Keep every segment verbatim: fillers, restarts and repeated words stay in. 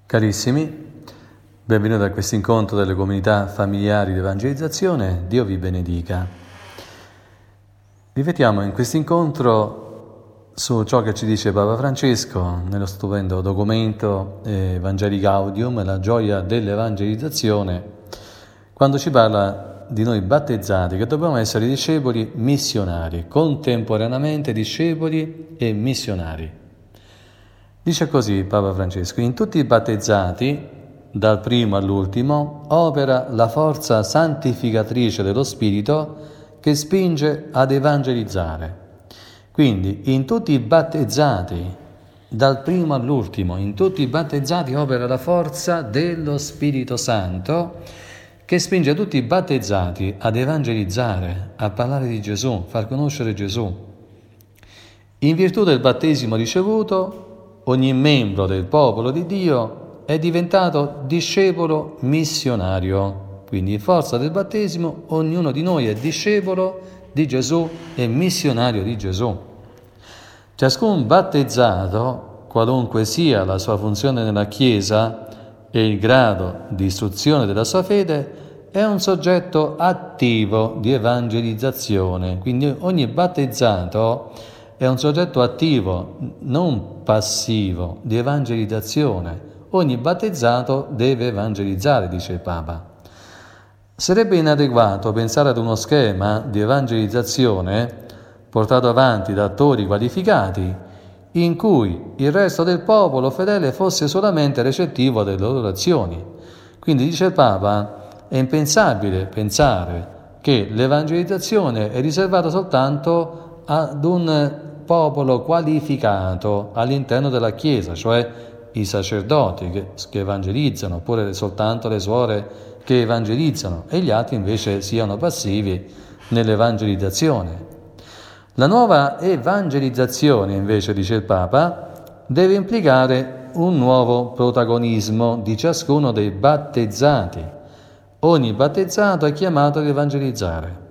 Carissimi, benvenuti a questo incontro delle comunità familiari di evangelizzazione. Dio vi benedica. Riflettiamo in questo incontro su ciò che ci dice Papa Francesco nello stupendo documento Evangelii Gaudium, la gioia dell'evangelizzazione, quando ci parla di noi battezzati che dobbiamo essere discepoli missionari, contemporaneamente discepoli e missionari. Dice così Papa Francesco: in tutti i battezzati, dal primo all'ultimo, opera la forza santificatrice dello Spirito che spinge ad evangelizzare. Quindi in tutti i battezzati, dal primo all'ultimo, in tutti i battezzati opera la forza dello Spirito Santo che spinge tutti i battezzati ad evangelizzare, a parlare di Gesù, far conoscere Gesù. In virtù del battesimo ricevuto, ogni membro del popolo di Dio è diventato discepolo missionario. Quindi in forza del battesimo ognuno di noi è discepolo di Gesù e missionario di Gesù. Ciascun battezzato, qualunque sia la sua funzione nella Chiesa e il grado di istruzione della sua fede, è un soggetto attivo di evangelizzazione. Quindi ogni battezzato è un soggetto attivo, non passivo, di evangelizzazione. Ogni battezzato deve evangelizzare, dice il Papa. Sarebbe inadeguato pensare ad uno schema di evangelizzazione portato avanti da attori qualificati in cui il resto del popolo fedele fosse solamente recettivo delle loro azioni. Quindi, dice il Papa, è impensabile pensare che l'evangelizzazione è riservata soltanto ad un popolo qualificato all'interno della Chiesa, cioè i sacerdoti che, che evangelizzano, oppure soltanto le suore che evangelizzano, e gli altri invece siano passivi nell'evangelizzazione. La nuova evangelizzazione, invece, dice il Papa, deve implicare un nuovo protagonismo di ciascuno dei battezzati. Ogni battezzato è chiamato ad evangelizzare.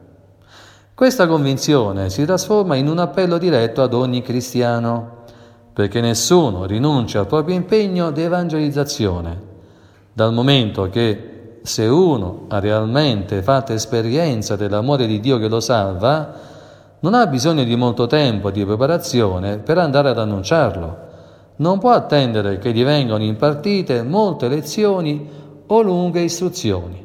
Questa convinzione si trasforma in un appello diretto ad ogni cristiano, perché nessuno rinuncia al proprio impegno di evangelizzazione, dal momento che se uno ha realmente fatto esperienza dell'amore di Dio che lo salva, non ha bisogno di molto tempo di preparazione per andare ad annunciarlo. Non può attendere che gli vengano impartite molte lezioni o lunghe istruzioni.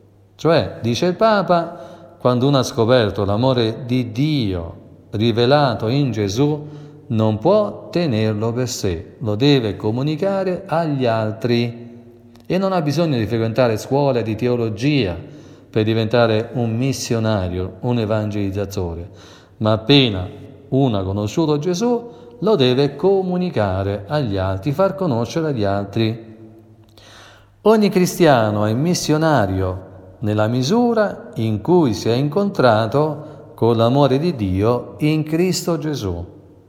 Cioè, dice il Papa, quando uno ha scoperto l'amore di Dio rivelato in Gesù, non può tenerlo per sé, lo deve comunicare agli altri e non ha bisogno di frequentare scuole di teologia per diventare un missionario, un evangelizzatore, ma appena uno ha conosciuto Gesù lo deve comunicare agli altri, far conoscere agli altri. Ogni cristiano è missionario nella misura in cui si è incontrato con l'amore di Dio in Cristo Gesù.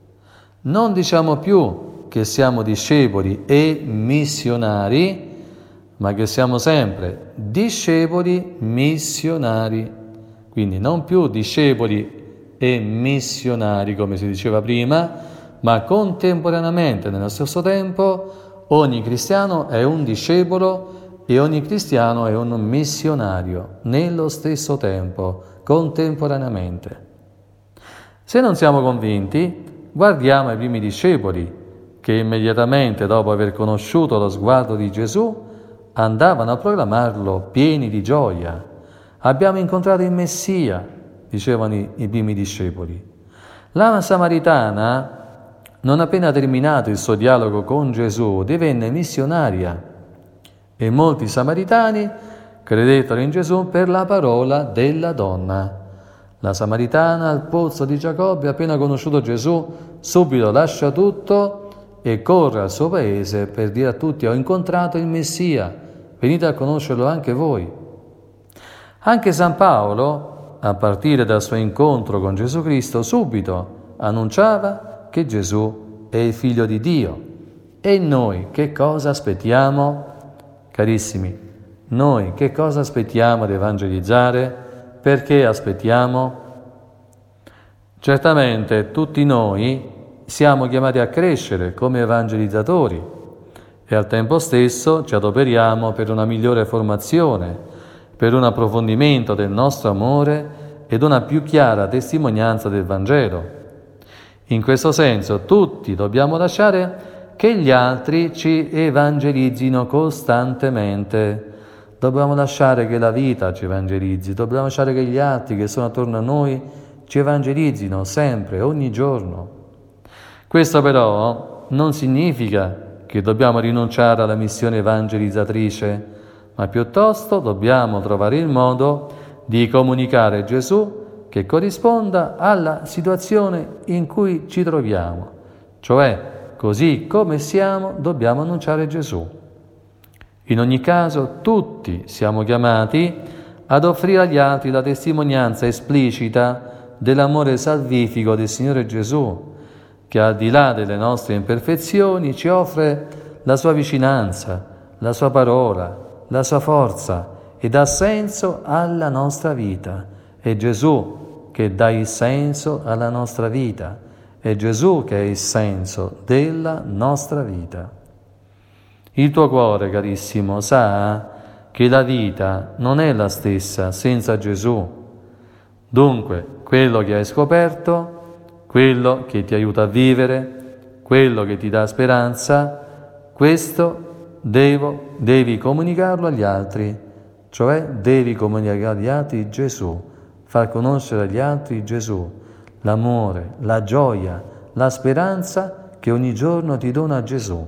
Non diciamo più che siamo discepoli e missionari, ma che siamo sempre discepoli missionari. Quindi non più discepoli e missionari, come si diceva prima, ma contemporaneamente, nello stesso tempo, ogni cristiano è un discepolo e ogni cristiano è un missionario, nello stesso tempo, contemporaneamente. Se non siamo convinti, guardiamo ai primi discepoli, che immediatamente dopo aver conosciuto lo sguardo di Gesù, andavano a proclamarlo pieni di gioia. Abbiamo incontrato il Messia, dicevano i, i primi discepoli. La Samaritana, non appena terminato il suo dialogo con Gesù, divenne missionaria. E molti samaritani credettero in Gesù per la parola della donna. La Samaritana al pozzo di Giacobbe, appena conosciuto Gesù, subito lascia tutto e corre al suo paese per dire a tutti: ho incontrato il Messia, venite a conoscerlo anche voi. Anche San Paolo, a partire dal suo incontro con Gesù Cristo, subito annunciava che Gesù è il Figlio di Dio. E noi che cosa aspettiamo? Carissimi, noi che cosa aspettiamo ad evangelizzare? Perché aspettiamo? Certamente tutti noi siamo chiamati a crescere come evangelizzatori e al tempo stesso ci adoperiamo per una migliore formazione, per un approfondimento del nostro amore ed una più chiara testimonianza del Vangelo. In questo senso tutti dobbiamo lasciare che gli altri ci evangelizzino costantemente. Dobbiamo lasciare che la vita ci evangelizzi, dobbiamo lasciare che gli altri che sono attorno a noi ci evangelizzino sempre, ogni giorno. Questo però non significa che dobbiamo rinunciare alla missione evangelizzatrice, ma piuttosto dobbiamo trovare il modo di comunicare Gesù che corrisponda alla situazione in cui ci troviamo, cioè così come siamo dobbiamo annunciare Gesù. In ogni caso tutti siamo chiamati ad offrire agli altri la testimonianza esplicita dell'amore salvifico del Signore Gesù, che al di là delle nostre imperfezioni ci offre la sua vicinanza, la sua parola, la sua forza e dà senso alla nostra vita. È Gesù che dà il senso alla nostra vita, è Gesù che è il senso della nostra vita. Il tuo cuore, carissimo, sa che la vita non è la stessa senza Gesù. Dunque, quello che hai scoperto, quello che ti aiuta a vivere, quello che ti dà speranza, questo devo, devi comunicarlo agli altri, cioè devi comunicare agli altri Gesù, far conoscere agli altri Gesù, l'amore, la gioia, la speranza che ogni giorno ti dona Gesù.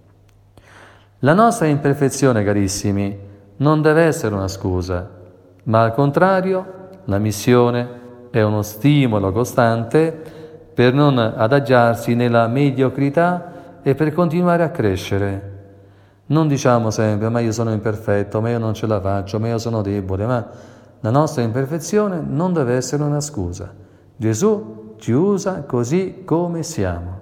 La nostra imperfezione, carissimi, non deve essere una scusa, ma al contrario, la missione è uno stimolo costante per non adagiarsi nella mediocrità e per continuare a crescere. Non diciamo sempre, ma io sono imperfetto, ma io non ce la faccio, ma io sono debole, ma la nostra imperfezione non deve essere una scusa. Gesù ci usa così come siamo.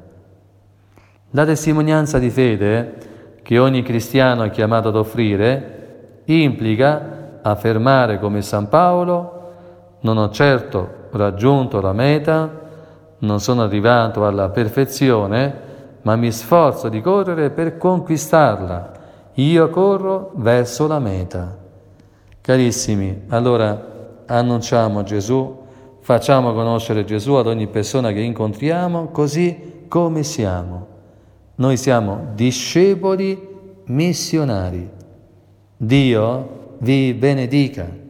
La testimonianza di fede che ogni cristiano è chiamato ad offrire implica affermare come San Paolo: non ho certo raggiunto la meta, non sono arrivato alla perfezione, ma mi sforzo di correre per conquistarla. Io corro verso la meta. Carissimi, allora annunciamo Gesù, facciamo conoscere Gesù ad ogni persona che incontriamo così come siamo. Noi siamo discepoli missionari. Dio vi benedica.